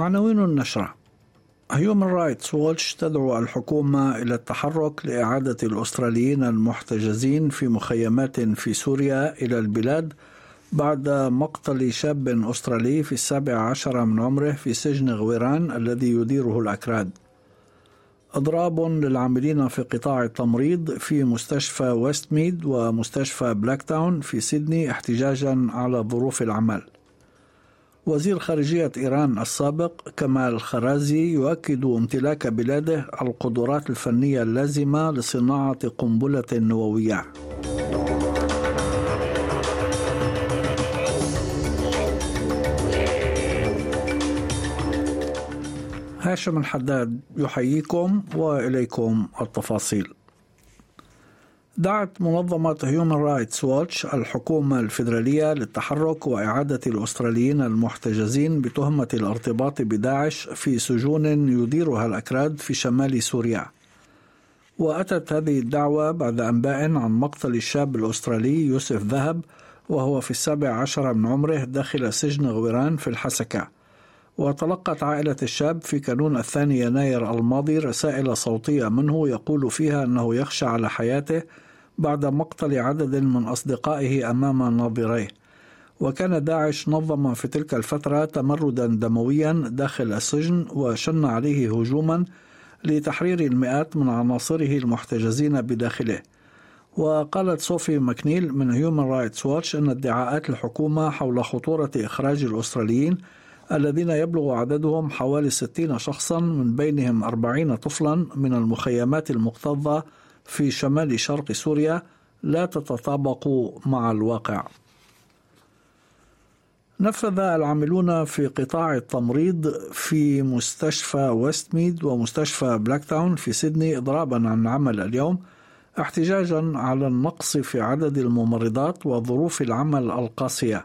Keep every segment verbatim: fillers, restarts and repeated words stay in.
عناوين النشرة: Human Rights Watch تدعو الحكومة إلى التحرك لإعادة الأستراليين المحتجزين في مخيمات في سوريا إلى البلاد بعد مقتل شاب أسترالي في السابع عشر من عمره في سجن غويران الذي يديره الأكراد. إضراب للعاملين في قطاع التمريض في مستشفى ويستميد ومستشفى بلاكتاون في سيدني احتجاجا على ظروف العمل. وزير خارجية إيران السابق كمال خرازي يؤكد امتلاك بلاده القدرات الفنية اللازمة لصناعة قنبلة نووية. هاشم الحداد يحييكم وإليكم التفاصيل. دعت منظمة Human Rights Watch الحكومة الفيدرالية للتحرك وإعادة الأستراليين المحتجزين بتهمة الارتباط بداعش في سجون يديرها الأكراد في شمال سوريا. وأتت هذه الدعوة بعد أنباء عن مقتل الشاب الأسترالي يوسف ذهب وهو في السابع عشر من عمره داخل سجن غويران في الحسكة. وتلقت عائلة الشاب في كانون الثاني يناير الماضي رسائل صوتية منه يقول فيها أنه يخشى على حياته بعد مقتل عدد من أصدقائه أمام ناظريه. وكان داعش نظم في تلك الفترة تمردا دمويا داخل السجن وشن عليه هجوما لتحرير المئات من عناصره المحتجزين بداخله. وقالت صوفي ماكنيل من Human Rights Watch أن ادعاءات الحكومة حول خطورة إخراج الأستراليين الذين يبلغ عددهم حوالي ستين شخصا من بينهم أربعين طفلا من المخيمات المكتظة في شمال شرق سوريا لا تتطابق مع الواقع. نفذ العاملون في قطاع التمريض في مستشفى ويستميد ومستشفى بلاكتاون في سيدني إضرابا عن العمل اليوم احتجاجا على النقص في عدد الممرضات وظروف العمل القاسية.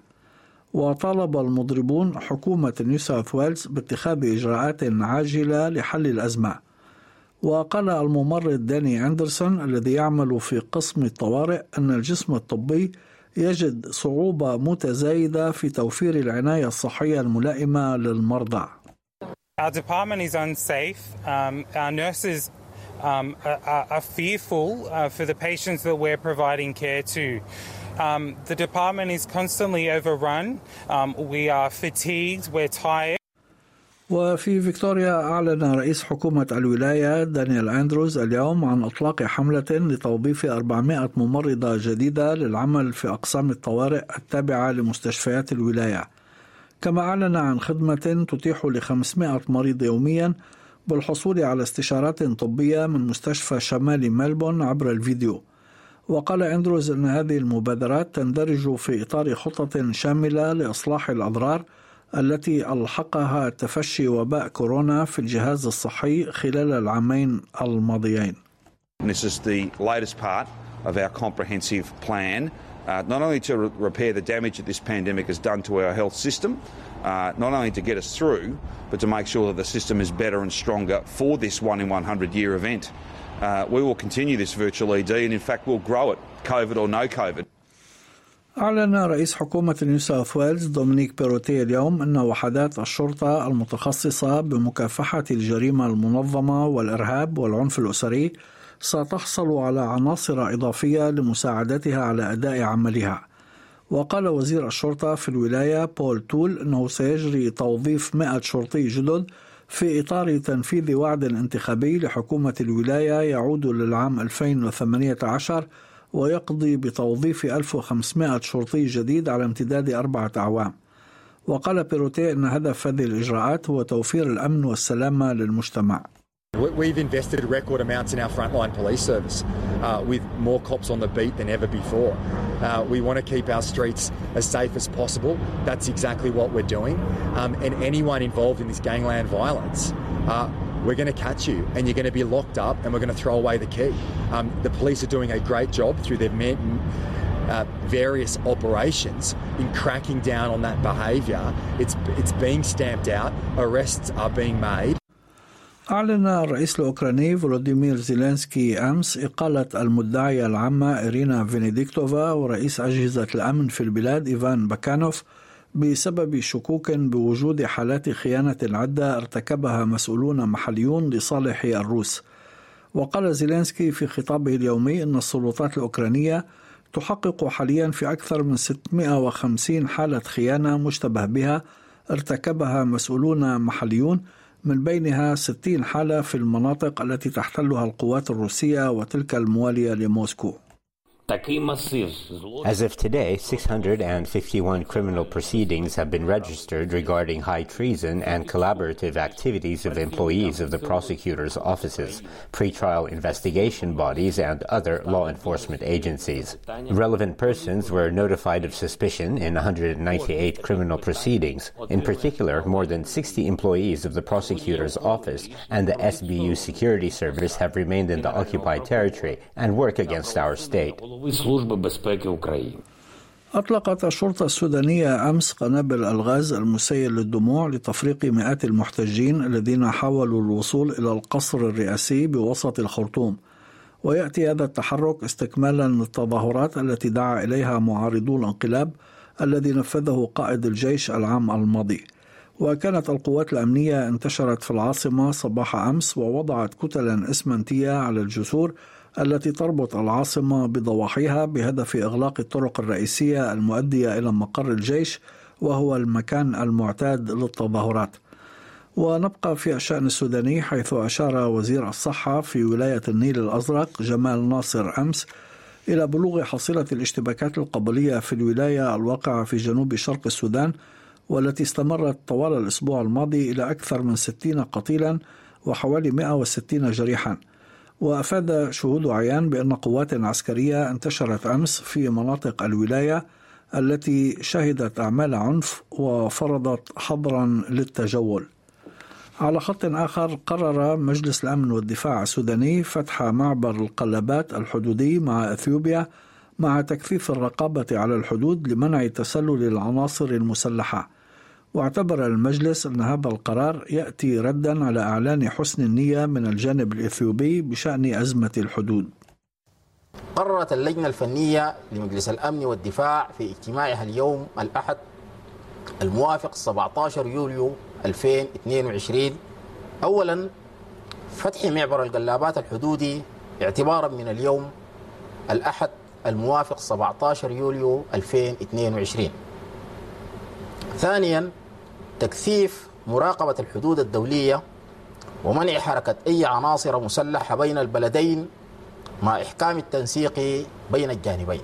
وطالب المضربون حكومة نيو ساوث ويلز باتخاذ إجراءات عاجلة لحل الأزمة. وقال الممرض داني أندرسون الذي يعمل في قسم الطوارئ أن الجسم الطبي يجد صعوبة متزايدة في توفير العناية الصحية الملائمة للمرضى. Our department is unsafe. Um, our nurses um, are, are fearful uh, for the patients that we're providing care to. Um, the department is constantly overrun. Um, we are fatigued. We're tired. وفي فيكتوريا أعلن رئيس حكومة الولاية دانيال أندروز اليوم عن إطلاق حملة لتوظيف أربعمائة ممرضة جديدة للعمل في أقسام الطوارئ التابعة لمستشفيات الولاية. كما أعلن عن خدمة تتيح لخمسمائة مريض يوميا بالحصول على استشارات طبية من مستشفى شمال ملبون عبر الفيديو. وقال أندروز أن هذه المبادرات تندرج في إطار خطة شاملة لإصلاح الأضرار التي ألحقها تفشي وباء كورونا في الجهاز الصحي خلال العامين الماضيين. This is the latest part of our comprehensive plan, uh, not only to re- repair the damage that this pandemic has done to our health system, uh, not only to get us through, but to make sure that the system is better and stronger for this one in one hundred year event. Uh, we will continue this virtual E D and in fact we'll grow it, COVID or no COVID. أعلن رئيس حكومة نيو ساوث ويلز دومينيك بيروتي اليوم أن وحدات الشرطة المتخصصة بمكافحة الجريمة المنظمة والإرهاب والعنف الأسري ستحصل على عناصر إضافية لمساعدتها على أداء عملها. وقال وزير الشرطة في الولاية بول تول أنه سيجري توظيف مئة شرطي جدد في إطار تنفيذ وعد انتخابي لحكومة الولاية يعود للعام ألفين وثمانية عشر ويقضي بتوظيف ألف وخمسمائة شرطي جديد على امتداد أربعة أعوام. وقال بيروتي أن هدف هذه الإجراءات هو توفير الأمن والسلامة للمجتمع. We've invested record amounts in our frontline police service uh, with more cops on the beat than ever before. Uh, we want to keep our streets as safe as possible. That's exactly what we're doing. Um, and anyone involved in this gangland violence, uh, we're going to catch you and you're going to be locked up and we're going to throw away the key. Um, the police are doing a great job through their uh, various operations in cracking down on that behaviour. It's, it's being stamped out. Arrests are being made. أعلن الرئيس الأوكراني فولوديمير زيلينسكي أمس إقالة المدعية العامة إيرينا فينيديكتوفا ورئيس أجهزة الأمن في البلاد إيفان باكانوف بسبب شكوك بوجود حالات خيانة عدة ارتكبها مسؤولون محليون لصالح الروس. وقال زيلينسكي في خطابه اليومي أن السلطات الأوكرانية تحقق حاليا في أكثر من ستمائة وخمسين حالة خيانة مشتبه بها ارتكبها مسؤولون محليون، من بينها ستين حالة في المناطق التي تحتلها القوات الروسية وتلك الموالية لموسكو. As of today, six hundred fifty-one criminal proceedings have been registered regarding high treason and collaborative activities of employees of the prosecutor's offices, pretrial investigation bodies, and other law enforcement agencies. Relevant persons were notified of suspicion in one hundred ninety-eight criminal proceedings. In particular, more than sixty employees of the prosecutor's office and the S B U security service have remained in the occupied territory and work against our state. أطلقت الشرطة السودانية أمس قنابل الغاز المسيل للدموع لتفريق مئات المحتجين الذين حاولوا الوصول إلى القصر الرئاسي بوسط الخرطوم. ويأتي هذا التحرك استكمالا للتظاهرات التي دعا إليها معارضو الانقلاب الذي نفذه قائد الجيش العام الماضي. وكانت القوات الأمنية انتشرت في العاصمة صباح أمس ووضعت كتلا إسمنتية على الجسور التي تربط العاصمة بضواحيها بهدف إغلاق الطرق الرئيسية المؤدية إلى مقر الجيش، وهو المكان المعتاد للتظاهرات. ونبقى في الشأن السوداني، حيث أشار وزير الصحة في ولاية النيل الأزرق جمال ناصر أمس إلى بلوغ حصيلة الاشتباكات القبلية في الولاية الواقعة في جنوب شرق السودان، والتي استمرت طوال الأسبوع الماضي إلى أكثر من ستين قتيلا وحوالي مئة وستين جريحا. وأفاد شهود عيان بأن قوات عسكرية انتشرت أمس في مناطق الولاية التي شهدت أعمال عنف وفرضت حظرا للتجول. على خط آخر، قرر مجلس الأمن والدفاع السوداني فتح معبر القلابات الحدودي مع أثيوبيا مع تكثيف الرقابة على الحدود لمنع تسلل العناصر المسلحة. واعتبر المجلس أن هذا القرار يأتي ردا على إعلان حسن النية من الجانب الإثيوبي بشأن أزمة الحدود. قررت اللجنة الفنية لمجلس الأمن والدفاع في اجتماعها اليوم الأحد الموافق سبعة عشر يوليو ألفين واثنين وعشرين أولا فتح معبر القلابات الحدودي اعتبارا من اليوم الأحد الموافق سبعة عشر يوليو ألفين واثنين وعشرين. ثانيا تكثيف مراقبة الحدود الدولية ومنع حركة أي عناصر مسلحة بين البلدين مع إحكام التنسيق بين الجانبين.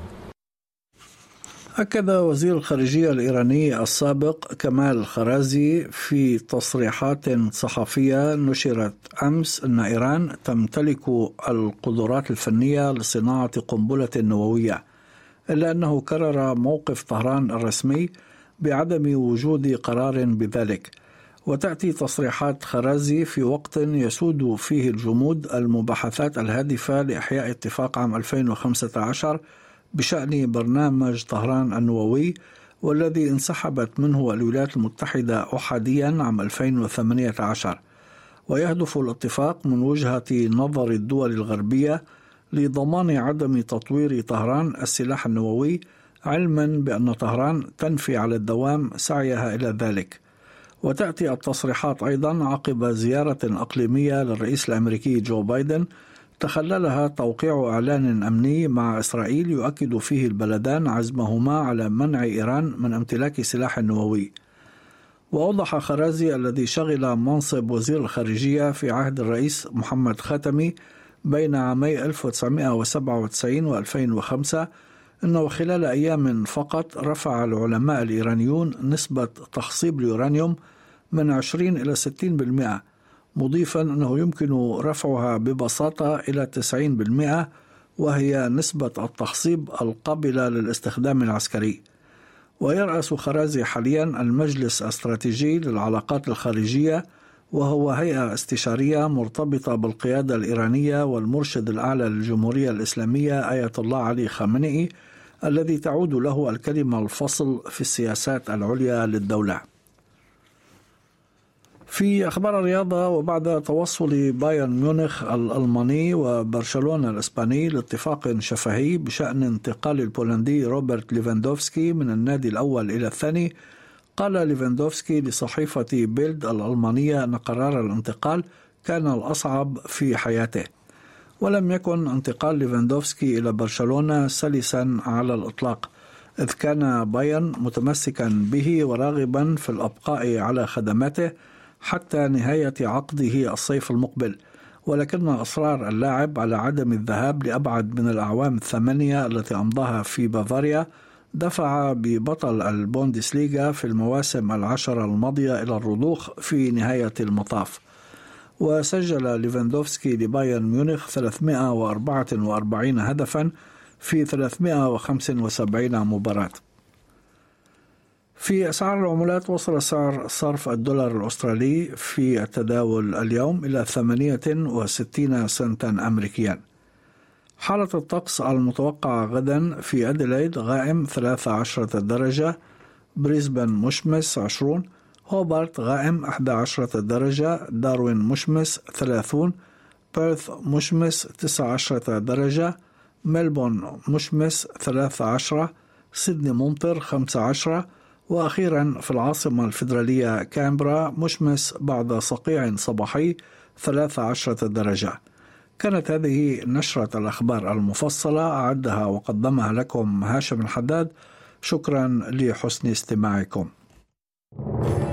أكد وزير الخارجية الإيراني السابق كمال خرازي في تصريحات صحفية نشرت أمس أن إيران تمتلك القدرات الفنية لصناعة قنبلة نووية، إلا أنه كرر موقف طهران الرسمي بعدم وجود قرار بذلك. وتأتي تصريحات خرازي في وقت يسود فيه الجمود المباحثات الهادفة لإحياء اتفاق عام ألفين وخمسة عشر بشأن برنامج طهران النووي، والذي انسحبت منه الولايات المتحدة أحاديا عام ألفين وثمانية عشر. ويهدف الاتفاق من وجهة نظر الدول الغربية لضمان عدم تطوير طهران السلاح النووي، علما بأن طهران تنفي على الدوام سعيها إلى ذلك. وتأتي التصريحات أيضا عقب زيارة أقليمية للرئيس الأمريكي جو بايدن تخللها توقيع إعلان أمني مع إسرائيل يؤكد فيه البلدان عزمهما على منع إيران من امتلاك سلاح نووي. وأوضح خرازي الذي شغل منصب وزير الخارجية في عهد الرئيس محمد خاتمي بين عامي ألف وتسعمائة وسبعة وتسعين وألفين وخمسة أنه خلال أيام فقط رفع العلماء الإيرانيون نسبة تخصيب اليورانيوم من عشرين إلى ستين بالمئة، مضيفا أنه يمكن رفعها ببساطة إلى تسعين بالمئة، وهي نسبة التخصيب القابلة للاستخدام العسكري. ويرأس خرازي حاليا المجلس الاستراتيجي للعلاقات الخارجية، وهو هيئة استشارية مرتبطة بالقيادة الإيرانية والمرشد الأعلى للجمهورية الإسلامية آية الله علي خامنئي، الذي تعود له الكلمة الفصل في السياسات العليا للدولة. في أخبار الرياضة، وبعد توصل بايرن ميونخ الألماني وبرشلونة الإسباني لاتفاق شفهي بشأن انتقال البولندي روبرت ليفاندوفسكي من النادي الأول إلى الثاني، قال ليفاندوفسكي لصحيفة بيلد الألمانية أن قرار الانتقال كان الأصعب في حياته، ولم يكن انتقال ليفاندوفسكي إلى برشلونة سلسا على الإطلاق، إذ كان بايرن متمسكا به وراغبا في الأبقاء على خدماته حتى نهاية عقده الصيف المقبل، ولكن إصرار اللاعب على عدم الذهاب لأبعد من الأعوام الثمانية التي أمضاها في بافاريا دفع ببطل البوندسليغا في المواسم العشر الماضية إلى الرضوخ في نهاية المطاف. وسجل ليفاندوفسكي لبايرن ميونخ ثلاثمائة وأربعة وأربعين هدفا في ثلاثمائة وخمسة وسبعين مباراة. في أسعار العملات، وصل سعر صرف الدولار الأسترالي في التداول اليوم إلى ثمانية وستين سنتا أمريكيا. حالة الطقس المتوقعة غدا: في أديلايد غائم ثلاثة عشر درجة، بريسبن مشمس عشرون، هوبارت غائم أحد عشر درجة، داروين مشمس ثلاثون، بيرث مشمس تسعة عشر درجة، ملبون مشمس ثلاثة عشر، سيدني ممطر خمسة عشر، وأخيرا في العاصمة الفيدرالية كامبرا مشمس بعد صقيع صباحي ثلاثة عشر درجة. كانت هذه نشرة الأخبار المفصلة، أعدها وقدمها لكم هاشم الحداد. شكرا لحسن استماعكم.